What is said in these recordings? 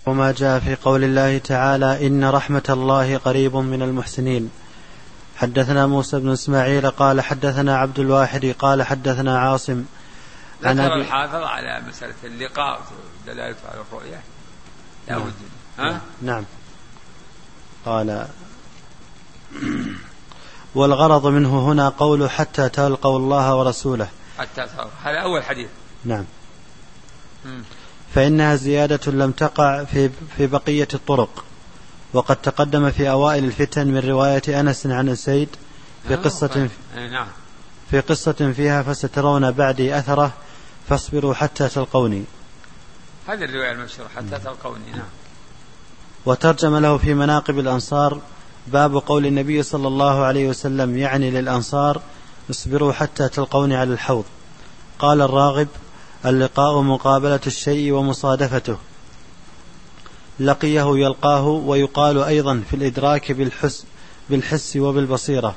وما جاء في قول الله تعالى إن رحمة الله قريب من المحسنين. حدثنا موسى بن إسماعيل قال حدثنا عبد الواحد قال حدثنا عاصم. ذكر الحافظ على مسألة اللقاء دلالة على الرؤية. نعم. قال والغرض منه هنا قول حتى تلقوا الله ورسوله. حتى هذا أول حديث. نعم. فإنها زيادة لم تقع في بقية الطرق، وقد تقدم في أوائل الفتن من رواية أنس عن سيد في قصة فيها فسترون بعدي أثره فاصبروا حتى تلقوني. هذه الرواية المشهورة حتى تلقوني. نعم. وترجم له في مناقب الأنصار باب قول النبي صلى الله عليه وسلم يعني للأنصار اصبروا حتى تلقوني على الحوض. قال الراغب اللقاء مقابلة الشيء ومصادفته، لقيه يلقاه. ويقال أيضا في الإدراك بالحس وبالبصيرة.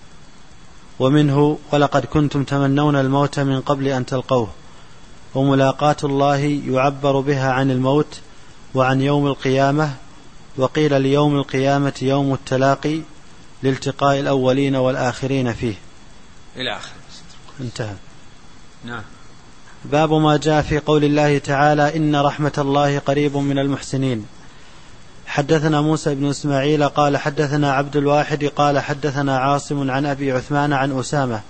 ومنه ولقد كنتم تمنون الموت من قبل أن تلقوه. وملاقاة الله يعبر بها عن الموت وعن يوم القيامة، وقيل ليوم القيامة يوم التلاقي لالتقاء الأولين والآخرين فيه إلى آخر. انتهى. نعم. باب ما جاء في قول الله تعالى إن رحمة الله قريب من المحسنين. حدثنا موسى بن إسماعيل قال حدثنا عبد الواحد قال حدثنا عاصم عن أبي عثمان عن أسامة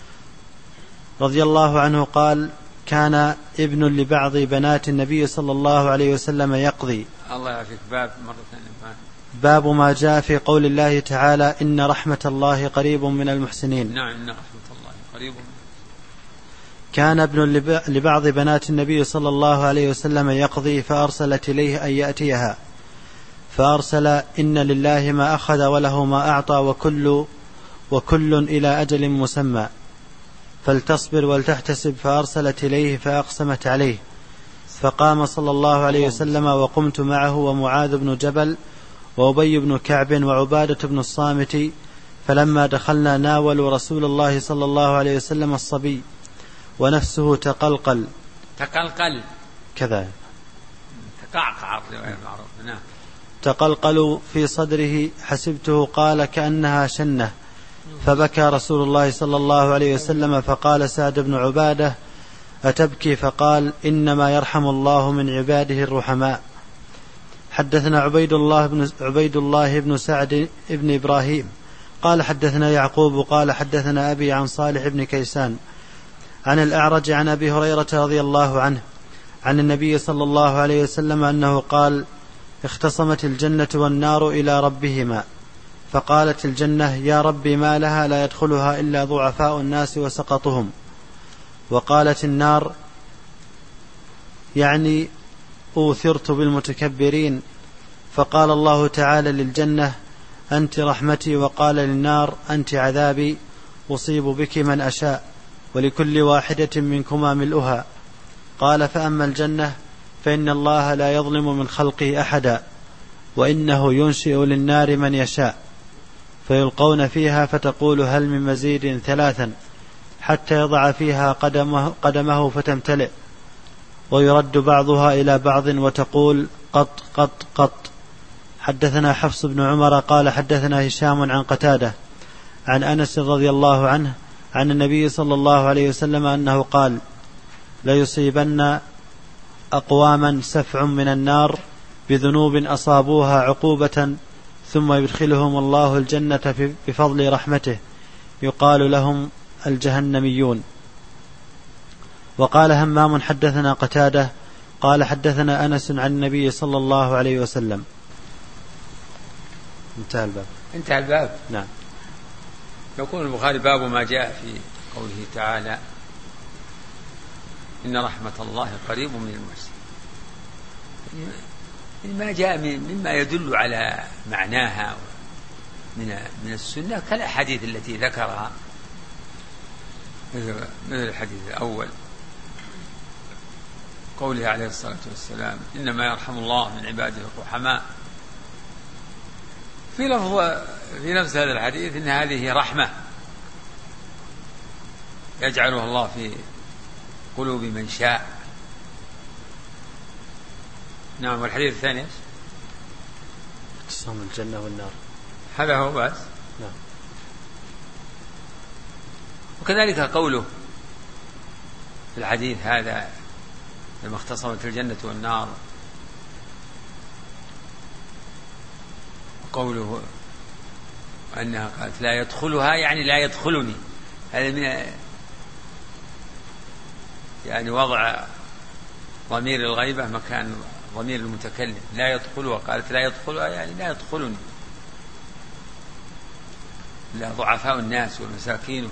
رضي الله عنه قال كان ابن لبعض بنات النبي صلى الله عليه وسلم يقضي. الله يعافيك. باب ما جاء في قول الله تعالى إن رحمة الله قريب من المحسنين. نعم. إن رحمة الله قريب. كان ابن لبعض بنات النبي صلى الله عليه وسلم يقضي فأرسلت إليه أن يأتيها، فأرسل إن لله ما أخذ وله ما أعطى وكل إلى أجل مسمى فلتصبر ولتحتسب. فأرسلت إليه فأقسمت عليه، فقام صلى الله عليه وسلم وقمت معه ومعاذ بن جبل وأبي بن كعب وعبادة بن الصامت. فلما دخلنا ناولوا رسول الله صلى الله عليه وسلم الصبي ونفسه تقلقل كذا تقعقع. نعم. تقلقل في صدره حسبته قال كأنها شنة. فبكى رسول الله صلى الله عليه وسلم فقال سعد بن عبادة أتبكي؟ فقال إنما يرحم الله من عباده الرحماء. حدثنا عبيد الله بن سعد بن إبراهيم قال حدثنا يعقوب قال حدثنا أبي عن صالح بن كيسان عن الأعرج عن أبي هريرة رضي الله عنه عن النبي صلى الله عليه وسلم أنه قال اختصمت الجنة والنار إلى ربهما، فقالت الجنة يا ربي ما لها لا يدخلها إلا ضعفاء الناس وسقطهم. وقالت النار يعني أوثرت بالمتكبرين. فقال الله تعالى للجنة أنت رحمتي، وقال للنار أنت عذابي أصيب بك من أشاء ولكل واحدة منكما ملؤها. قال فأما الجنة فإن الله لا يظلم من خلقه أحدا، وإنه ينشئ للنار من يشاء فيلقون فيها فتقول هل من مزيد 3 حتى يضع فيها قدمه فتمتلئ، ويرد بعضها إلى بعض وتقول قط قط قط. حدثنا حفص بن عمر قال حدثنا هشام عن قتادة عن أنس رضي الله عنه عن النبي صلى الله عليه وسلم أنه قال ليصيبن أقواما سفع من النار بذنوب أصابوها عقوبة ثم يدخلهم الله الجنة بفضل رحمته يقال لهم الجهنميون. وقال همام حدثنا قتادة قال حدثنا أنس عن النبي صلى الله عليه وسلم. انتهى الباب. نعم. يقول البخاري باب ما جاء في قوله تعالى إن رحمة الله قريب من المحسنين. ما جاء مما يدل على معناها من السنة كالأحاديث التي ذكرها، مثل الحديث الأول قوله عليه الصلاة والسلام إنما يرحم الله من عباده الرحماء. في نفس هذا الحديث إن هذه رحمة يجعلها الله في قلوب من شاء، نعم. والحديث الثاني ايش؟ اقسام الجنة والنار. هذا هو بس. نعم. وكذلك قوله في الحديث هذا لما اختصمت الجنة والنار، وقوله أنها قالت لا يدخلها يعني لا يدخلني، هذا من يعني وضع ضمير الغيبة مكان ضمير المتكلم. لا يدخلها، قالت لا يدخلها يعني لا يدخلني، لا ضعفاء الناس والمساكين.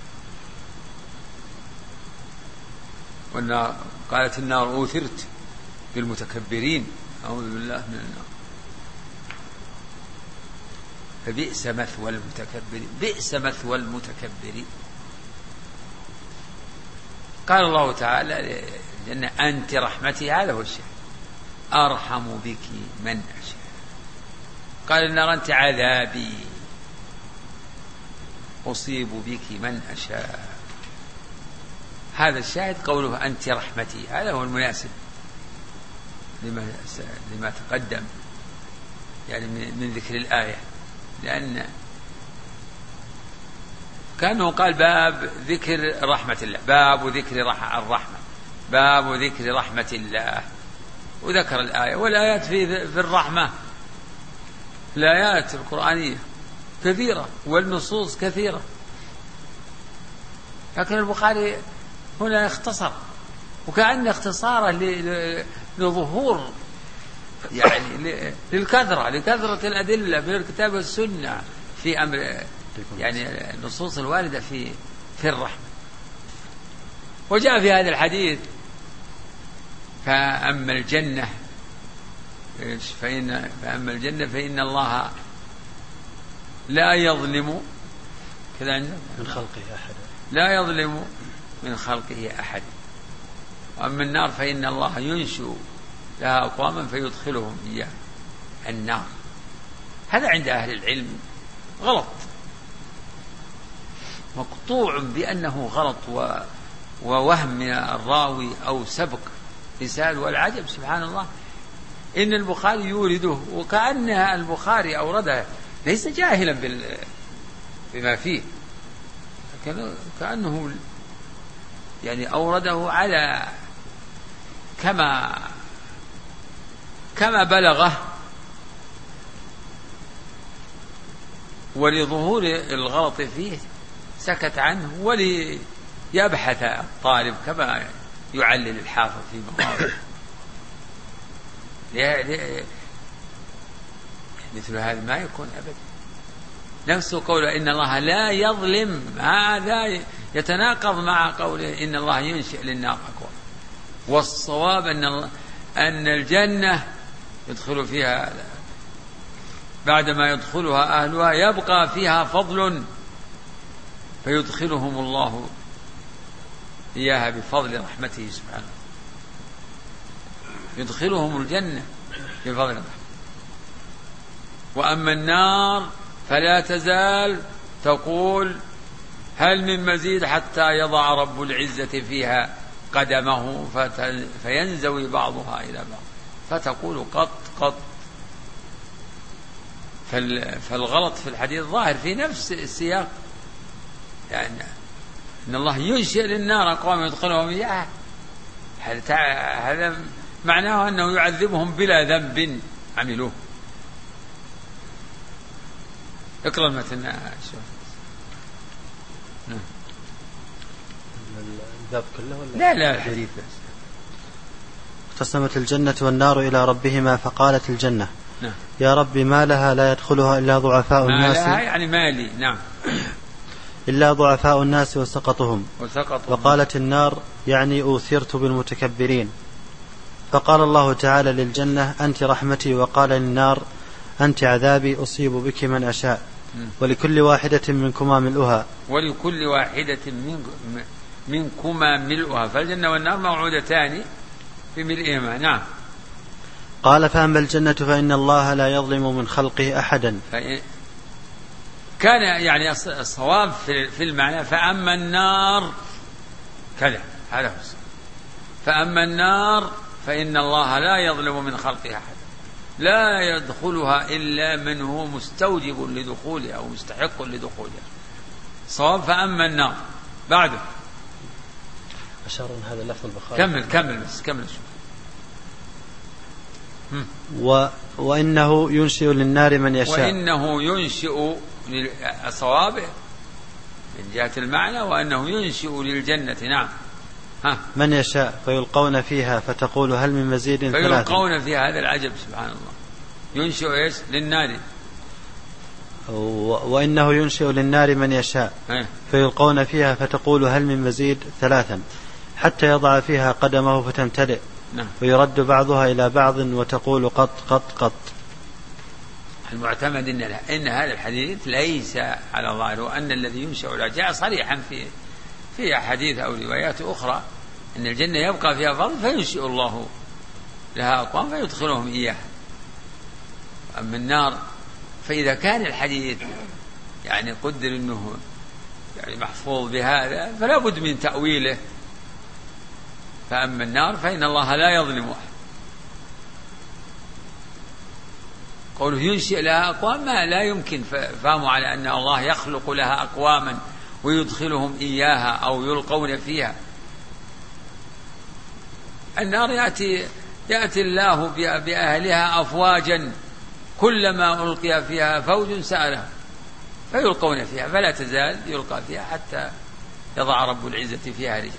والنار قالت النار أوثرت بالمتكبرين، أعوذ بالله من النار. فبئس مثوى المتكبرين، بئس مثوى المتكبرين. قال الله تعالى للجنة أنت رحمتي، هذا هو الشيء، أرحم بك من أشاء. قال النار أنت عذابي، أصيب بك من أشاء. هذا الشاهد قوله أنت رحمتي، هذا هو المناسب لما تقدم يعني من ذكر الآية، لأن كأنه قال باب ذكر رحمة الله، باب ذكر الرحمة، باب ذكر رحمة الله، وذكر الآية. والآيات في الرحمة الآيات القرآنية كثيرة والنصوص كثيرة، لكن البخاري هنا اختصر، وكأن اختصاره لظهور يعني لكثرة الأدلة في الكتاب والسنة في أمر يعني النصوص الواردة في الرحمة. وجاء في هذا الحديث فأما الجنة فإن الله لا يظلم كذا من خلقه أحد، لا يظلم من خلقه أحد. وأما النار فإن الله ينشئ لها أقواما فيدخلهم إياه النار. هذا عند أهل العلم غلط، مقطوع بأنه غلط ووهم من الراوي أو سبق رسال. والعجب سبحان الله إن البخاري يورده وكأن البخاري أورده ليس جاهلا بما فيه، كأنه يعني أورده على كما بلغه، ولظهور الغلط فيه سكت عنه وليبحث الطالب كما يعلل الحافظ في مواضع. مثل هذا ما يكون أبدا. نفسه قوله إن الله لا يظلم، هذا يتناقض مع قوله إن الله ينشئ للنار أقوام. والصواب أن الجنة يدخل فيها بعدما يدخلها أهلها يبقى فيها فضل فيدخلهم الله إياها بفضل رحمته سبحانه، يدخلهم الجنة بفضل رحمته. وأما النار فلا تزال تقول هل من مزيد حتى يضع رب العزة فيها قدمه فينزوي بعضها إلى بعض فتقول قط قط. فالغلط في الحديث ظاهر في نفس السياق، يعني إن الله ينشئ للنار أقوام يدخلهم إياها، هذا معناه أنه يعذبهم بلا ذنب عملوه. اقرأ المتن شوف. الباب كله ولا لا الحديث بس. اقتسمت الجنة والنار إلى ربهما فقالت الجنة يا رب ما لها لا يدخلها إلا ضعفاء الناس، ما لها يعني مالي. نعم. إلا ضعفاء الناس وسقطهم. وقالت النار يعني أوثرت بالمتكبرين. فقال الله تعالى للجنة أنت رحمتي، وقال للنار أنت عذابي أصيب بك من أشاء، ولكل واحدة منكما ملؤها. ولكل واحدة منكما ملؤها، فالجنة والنار موعودتان بملئهما. نعم. قال فأما الجنة فإن الله لا يظلم من خلقه أحدا. كان يعني الصواب في المعنى فأما النار كذا، هذا هو الصواب. فأما النار فإن الله لا يظلم من خلقه أحد، لا يدخلها إلا من هو مستوجب لدخولها أو مستحق لدخولها. صواب. فأما النار بعده أشار أن هذا لفظ البخاري. كمل شوف. وإنه ينشئ للنار من يشاء. وإنه ينشئ الصواب من جهة المعنى، وأنه ينشئ للجنة. نعم. من يشاء فيلقون فيها فتقول هل من مزيد؟ فيلقون فيها. هذا العجب سبحان الله. ينشئ إيش؟ للنار. وإنه ينشئ للنار من يشاء فيلقون فيها فتقول هل من مزيد؟ 3 حتى يضع فيها قدمه فتمتلئ. نعم. ويرد بعضها إلى بعض وتقول قط قط قط. المعتمد إن هذا الحديث ليس على ظاهره، وأن الذي ينشأ لا جاء صريحا في أحاديث أو روايات أخرى أن الجنة يبقى فيها فضل فينشئ الله لها أقوام فيدخلهم إياها. أما النار فإذا كان الحديث يعني قدر أنه يعني محفوظ بهذا فلا بد من تأويله. فأما النار فإن الله لا يظلم أحد. قوله ينشئ لها أقوام لا يمكن فهموا على أن الله يخلق لها أقواما ويدخلهم إياها أو يلقون فيها. النار يأتي الله بأهلها أفواجا، كلما ألقي فيها فوج سأله فيلقون فيها، فلا تزال يلقى فيها حتى يضع رب العزة فيها رجله.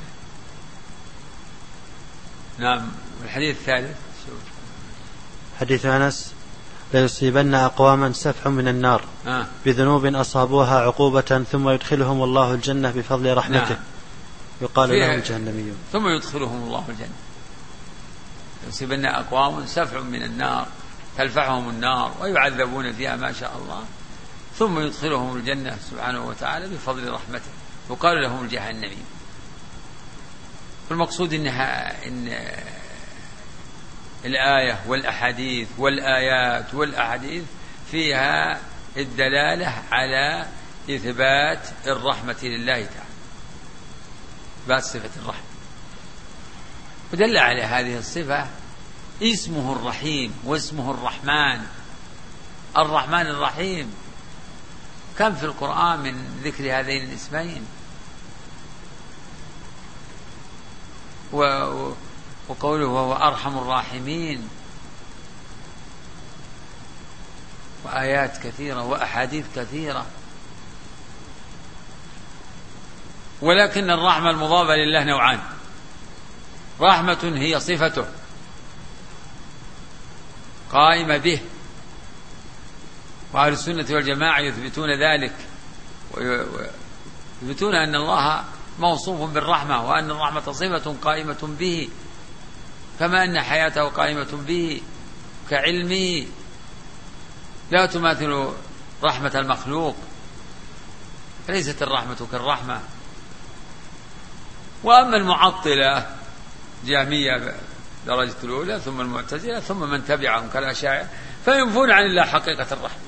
نعم. الحديث الثالث حديث أنس ليصيبن أقواما سفح من النار بذنوب أصابوها عقوبة ثم يدخلهم الله الجنة بفضل رحمته. نعم. يقال لهم الجهنميون. ثم يدخلهم الله الجنة. يصيبن أقوام سفح من النار تلفحهم النار ويعذبون فيها ما شاء الله، ثم يدخلهم الجنة سبحانه وتعالى بفضل رحمته. يقال لهم الجهنميون. المقصود إن الآية والأحاديث والآيات والأحاديث فيها الدلالة على إثبات الرحمة لله تعالى، إثبات صفة الرحمة. ودل على هذه الصفة اسمه الرحيم واسمه الرحمن. الرحمن الرحيم كم في القرآن من ذكر هذين الاسمين. وقوله وهو أرحم الراحمين، وآيات كثيرة وأحاديث كثيرة. ولكن الرحمة المضافة لله نوعان: رحمة هي صفته قائمة به، وأهل السنة والجماعة يثبتون ذلك ويثبتون أن الله موصوف بالرحمة، وأن الرحمة صفة قائمة به، كما أن حياته قائمة به كعلمه لا تماثل رحمة المخلوق، ليست الرحمة كالرحمة. وأما المعطلة جهمية درجة الأولى، ثم المعتزلة، ثم من تبعهم كالأشاعرة، فينفون عن الله حقيقة الرحمة.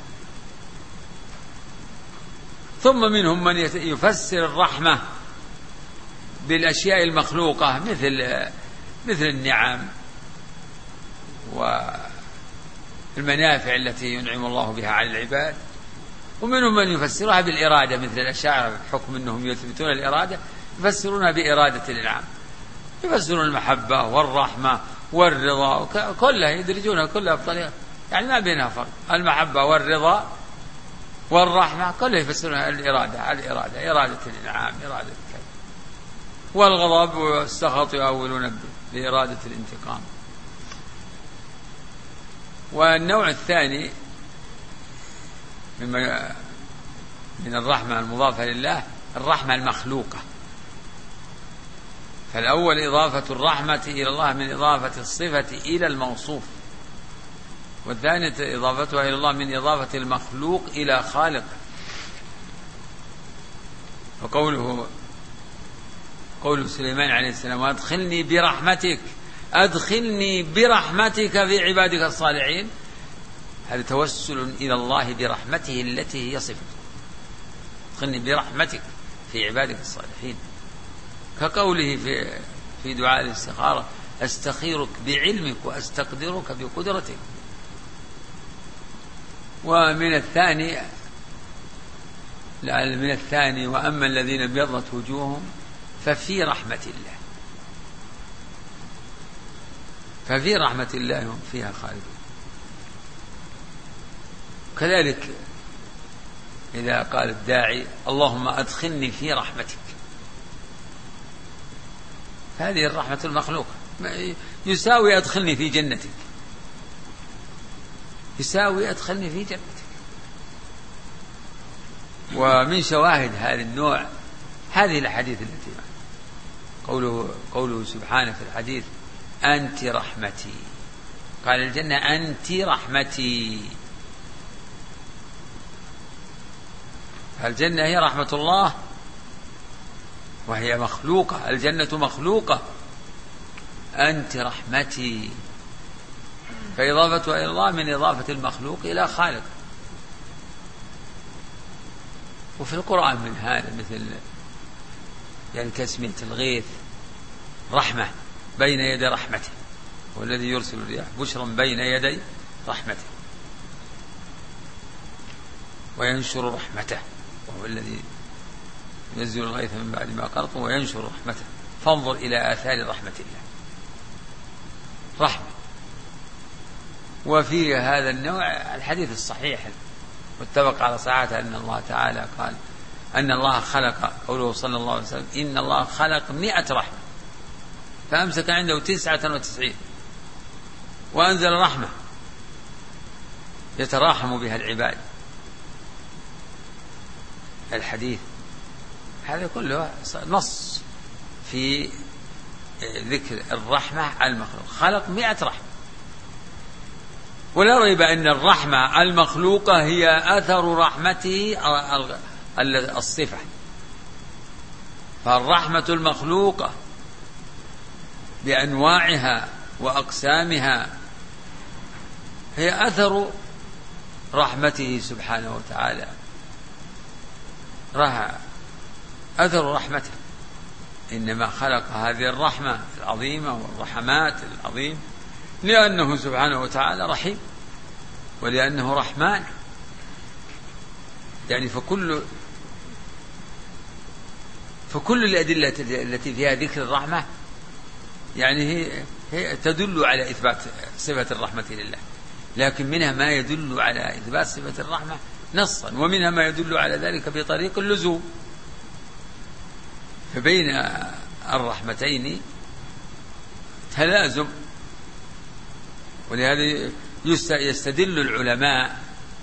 ثم منهم من يفسر الرحمة بالأشياء المخلوقة مثل النعم والمنافع التي ينعم الله بها على العباد. ومنهم من يفسرها بالإرادة مثل الأشاعرة، بحكم أنهم يثبتون الإرادة يفسرونها بإرادة الإنعام، يفسرون المحبة والرحمة والرضا كلها يدرجونها كلها بطريقة يعني ما بينها فرق. المحبة والرضا والرحمة كلها يفسرونها الإرادة، إرادة الإنعام، إرادة كذا. والغضب والسخط يؤولون بإرادة الانتقام. والنوع الثاني من الرحمة المضافة لله الرحمة المخلوقة. فالأول إضافة الرحمة إلى الله من إضافة الصفة إلى الموصوف، والثانية إضافتها إلى الله من إضافة المخلوق إلى خالقه. وقوله سليمان عليه السلام وأدخلني برحمتك في عبادك الصالحين، هذا توسل إلى الله برحمته التي هي صفته. أدخلني برحمتك في عبادك الصالحين، كقوله في دعاء الاستخارة أستخيرك بعلمك وأستقدرك بقدرتك. ومن الثاني وأما الذين ابيضت وجوههم ففي رحمة الله هم فيها خالدون. كذلك إذا قال الداعي اللهم أدخلني في رحمتك، هذه الرحمة المخلوقة يساوي أدخلني في جنتك، ومن شواهد هذا النوع هذه الحديث التي قوله سبحانه في الحديث أنت رحمتي، قال الجنة أنت رحمتي، الجنة هي رحمة الله وهي مخلوقة، الجنة مخلوقة، أنت رحمتي، فإضافتها إلى الله من إضافة المخلوق إلى خالق. وفي القرآن من هذا مثل يعني تسمية الغيث رحمة بين يدي رحمته، والذي يرسل الرياح بشرا بين يدي رحمته، وينشر رحمته، وهو الذي ينزل الغيث من بعد ما قنطوا وينشر رحمته، فانظر إلى آثار رحمة الله، رحمة. وفي هذا النوع الحديث الصحيح متفق على صحته أن الله تعالى قال أن الله خلق، قوله صلى الله عليه وسلم إن الله خلق 100 رحمة فأمسك عنده 99 وأنزل رحمة يتراحم بها العباد. الحديث هذا كله نص في ذكر الرحمة المخلوق، خلق 100 رحمة، ولا ريب أن الرحمة المخلوقة هي أثر رحمته الصفة، فالرحمة المخلوقة بأنواعها وأقسامها هي أثر رحمته سبحانه وتعالى، أثر رحمته، إنما خلق هذه الرحمة العظيمة والرحمات العظيمة لأنه سبحانه وتعالى رحيم ولأنه رحمن. يعني فكل الأدلة التي فيها ذكر الرحمة يعني هي تدل على إثبات صفة الرحمة لله، لكن منها ما يدل على إثبات صفة الرحمة نصا، ومنها ما يدل على ذلك بطريق اللزوم، فبين الرحمتين تلازم. ولهذا يستدل العلماء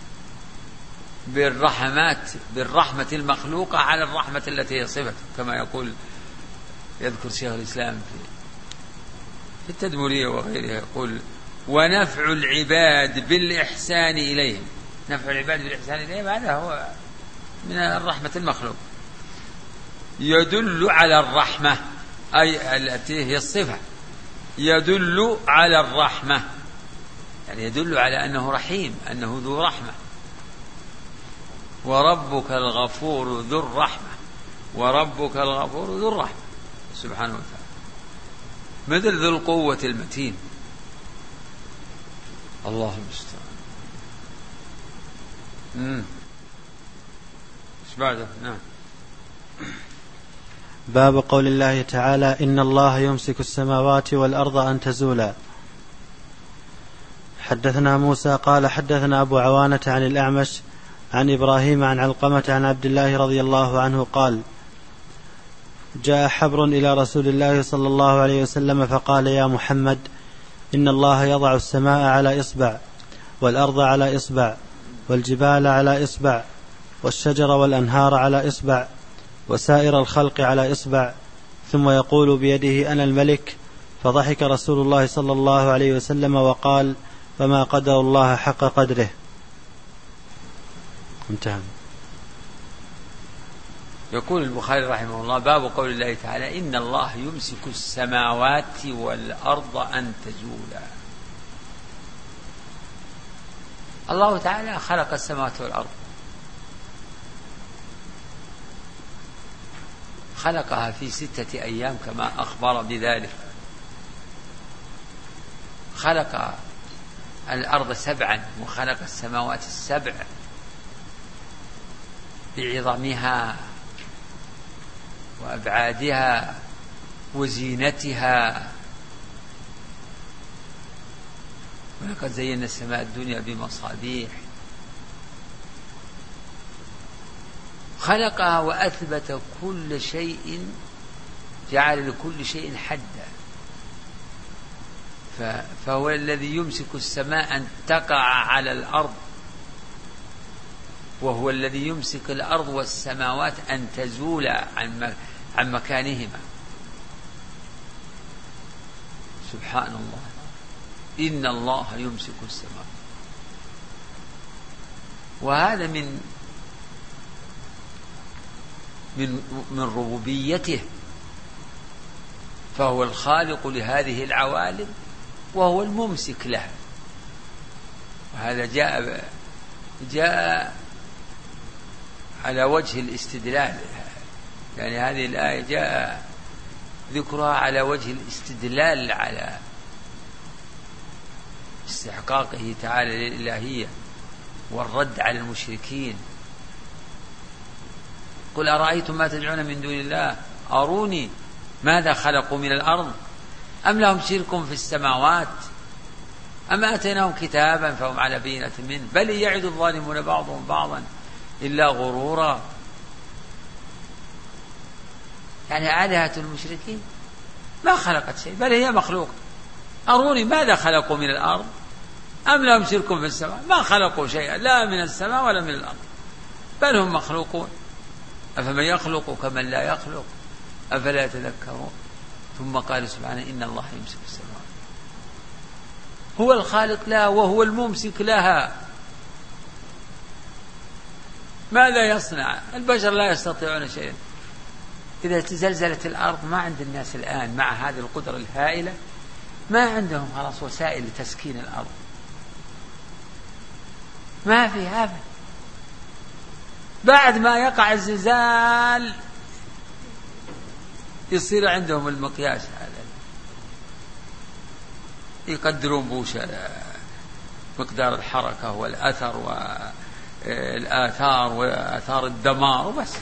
بالرحمة المخلوقة على الرحمة التي هي صفة، كما يذكر شيخ الإسلام في التدمرية وغيرها، يقول ونفع العباد بالإحسان إليهم، نفع العباد بالإحسان إليهم هذا هو من الرحمة المخلوق، يدل على الرحمة أي التي هي الصفة، يدل على الرحمة يعني يدل على أنه رحيم، أنه ذو رحمة. وربك الغفور ذو الرحمة، وربك الغفور ذو الرحمة سبحانه وتعالى، مثل ذو القوة المتين. الله المستعان. ايش بعده؟ نعم. باب قول الله تعالى إن الله يمسك السماوات والأرض أن تزولا. حدثنا موسى قال حدثنا أبو عوانة عن الأعمش عن إبراهيم عن علقمة عن عبد الله رضي الله عنه قال جاء حبر إلى رسول الله صلى الله عليه وسلم فقال يا محمد إن الله يضع السماء على إصبع والأرض على إصبع والجبال على إصبع والشجر والأنهار على إصبع وسائر الخلق على إصبع ثم يقول بيده أنا الملك. فضحك رسول الله صلى الله عليه وسلم وقال فما قدر الله حق قدره. انتهى. يقول البخاري رحمه الله باب قول الله تعالى إن الله يمسك السماوات والأرض أن تزولا. الله تعالى خلق السماوات والأرض، خلقها في 6 أيام كما أخبر بذلك، خلق الأرض 7 وخلق السماوات 7 بعظمها وأبعادها وزينتها. ولقد زينا السماء الدنيا بمصابيح. خلقها وأثبت كل شيء، جعل لكل شيء حدا. فهو الذي يمسك السماء أن تقع على الأرض، وهو الذي يمسك الأرض والسماوات أن تزولا عن مكانهما. سبحان الله، إن الله يمسك السماء. وهذا من ربوبيته، فهو الخالق لهذه العوالم وهو الممسك لها. وهذا جاء على وجه الاستدلال، يعني هذه الآية جاء ذكرها على وجه الاستدلال على استحقاقه تعالى للإلهية والرد على المشركين. قل أرأيتم ما تدعون من دون الله أروني ماذا خلقوا من الأرض أم لهم شرك في السماوات أم آتيناهم كتابا فهم على بينة منه بل يعد الظالمون بعضهم بعضا إلا غرورا. يعني آلهة المشركين ما خلقت شيء بل هي مخلوقة. أروني ماذا خلقوا من الأرض أم لهم شرك في السماء، ما خلقوا شيئا لا من السماء ولا من الأرض بل هم مخلوقون. أفمن يخلق كمن لا يخلق أفلا يتذكرون. ثم قال سبحانه إن الله يمسك السماوات، هو الخالق لها وهو الممسك لها. ماذا يصنع؟ البشر لا يستطيعون شيئا. إذا تزلزلت الأرض ما عند الناس الآن مع هذه القدرة الهائلة ما عندهم خلاص وسائل لتسكين الأرض، ما في هذا. بعد ما يقع الزلزال يصير عندهم المقياس هذا، يقدرون بوش مقدار الحركة والأثر والآثار وآثار الدمار وبس.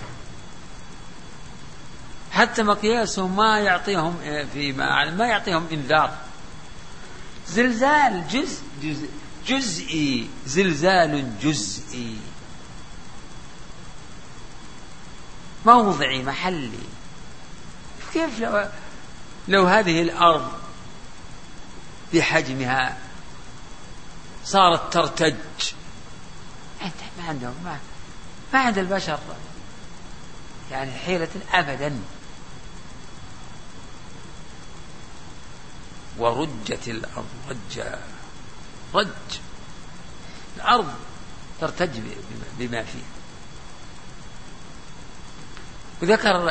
حتى مقياسهم ما يعطيهم ما يعطيهم إنذار. زلزال جزئي، زلزال جزئي موضعي محلي. كيف لو هذه الأرض بحجمها صارت ترتج؟ ما عندهم ما عند البشر يعني حيلة أبدا. ورجت الأرض رجا، رج الأرض ترتج بما فيها. وذكر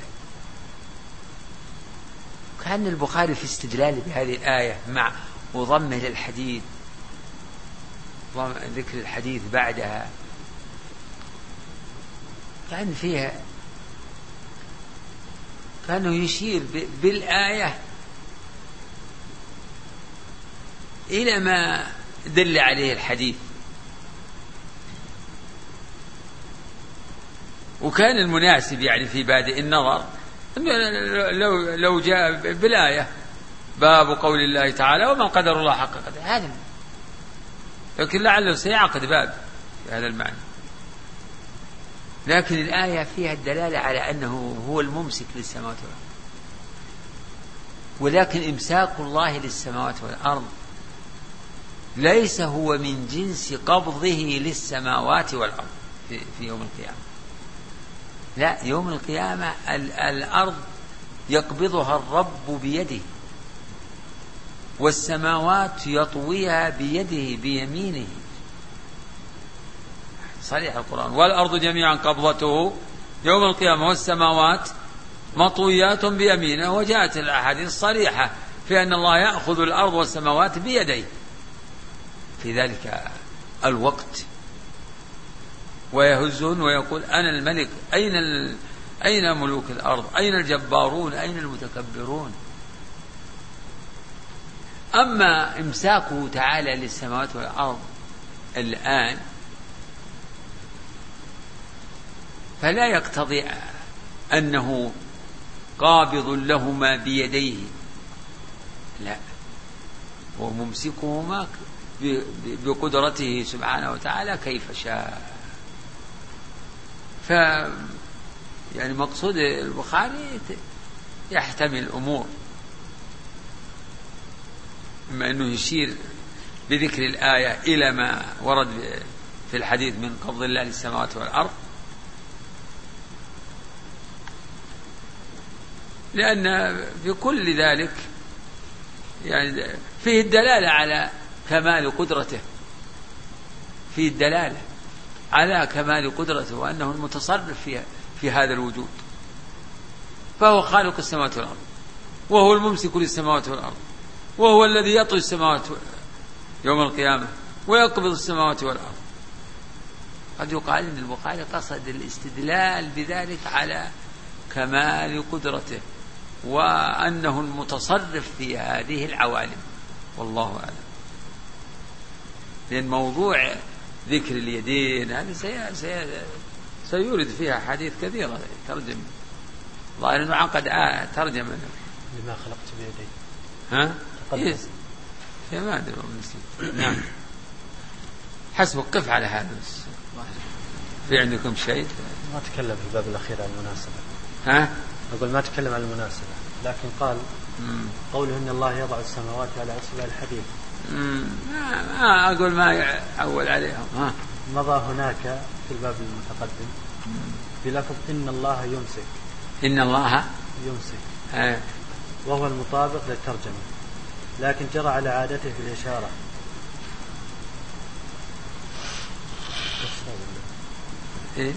كأن البخاري في استدلال بهذه الآية مع وضمه للحديث، ذكر الحديث بعدها، كأن فيها كأنه يشير بالآية إلى ما دل عليه الحديث. وكان المناسب يعني في بادئ النظر لو جاء بالآية باب قول الله تعالى وما قدر الله حق قدره، هذا لكن لعله سيعقد باب في هذا المعنى. لكن الآية فيها الدلالة على أنه هو الممسك للسماوات والأرض، ولكن إمساك الله للسماوات والأرض ليس هو من جنس قبضه للسماوات والأرض في يوم القيامة. لا، يوم القيامة الأرض يقبضها الرب بيده، والسماوات يطويها بيده بيمينه. صريح القرآن والأرض جميعا قبضته يوم القيامة والسماوات مطويات بيمينه. وجاءت الأحاديث الصريحة في أن الله يأخذ الأرض والسماوات بيديه في ذلك الوقت ويهزون ويقول أنا الملك، أين ملوك الأرض، أين الجبارون، أين المتكبرون. أما إمساكه تعالى للسماوات والأرض الآن فلا يقتضي أنه قابض لهما بيديه، لا، هو ممسكهما بقدرته سبحانه وتعالى كيف شاء. يعني مقصود البخاري يحتمل أمور، إما أنه يشير بذكر الآية إلى ما ورد في الحديث من قبض الله للسماوات والأرض، لأن في كل ذلك يعني فيه الدلالة على كمال قدرته، فيه الدلالة على كمال قدرته وأنه المتصرف في هذا الوجود، فهو خالق السماوات والأرض، وهو الممسك للسماوات والأرض، وهو الذي يطوي السماوات يوم القيامة ويقبض السماوات والأرض. قد يقال إن البخاري قصد الاستدلال بذلك على كمال قدرته وأنه المتصرف في هذه العوالم، والله أعلم. لأن موضوع ذكر اليدين هذه سيورد فيها حديث كثيرة ترجم، ظاهر أنه عقد ترجم لما خلقت بيدي. ها؟ يا ما أدري. نعم، حسبك قف على هذا. في عندكم شيء؟ ما تكلم في الباب الأخير عن المناسبة. ها؟ أقول ما تكلم عن المناسبة، لكن قال قوله إن الله يضع السماوات على أصبع الحديد. أقول ما يعول عليهم. مضى هناك في الباب المتقدم بلفظ إن الله يمسك. إن الله يمسك، وهو المطابق للترجمة، لكن جرى على عادته في الإشارة. إيه؟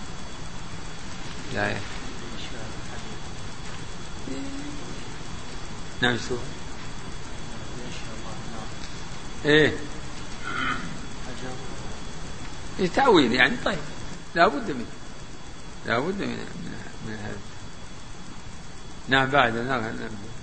لا إيه؟ نعم شو؟ إيه؟ تأويل يعني. طيب لا بد من هذا. نعم بعد.